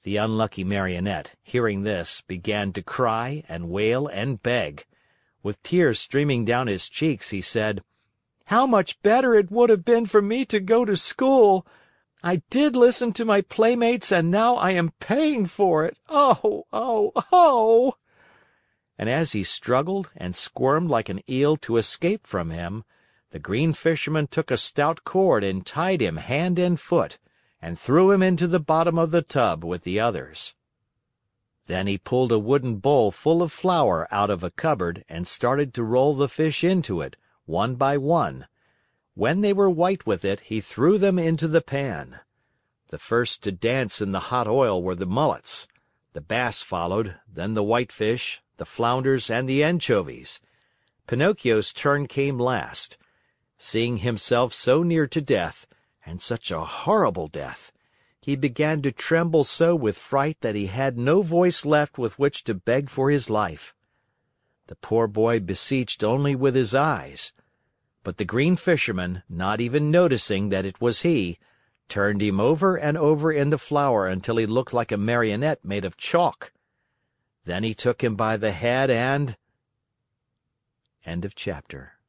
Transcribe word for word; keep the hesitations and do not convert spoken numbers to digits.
The unlucky Marionette, hearing this, began to cry and wail and beg. With tears streaming down his cheeks, he said: "How much better it would have been for me to go to school! I did listen to my playmates, and now I am paying for it! Oh! Oh! Oh!" And as he struggled and squirmed like an eel to escape from him, the Green Fisherman took a stout cord and tied him hand and foot, and threw him into the bottom of the tub with the others. Then he pulled a wooden bowl full of flour out of a cupboard and started to roll the fish into it, one by one. When they were white with it, he threw them into the pan. The first to dance in the hot oil were the mullets. The bass followed, then the whitefish, the flounders, and the anchovies. Pinocchio's turn came last. Seeing himself so near to death, and such a horrible death, he began to tremble so with fright that he had no voice left with which to beg for his life. The poor boy beseeched only with his eyes. But the Green Fisherman, not even noticing that it was he, turned him over and over in the flour until he looked like a Marionette made of chalk. Then he took him by the head and— End of chapter.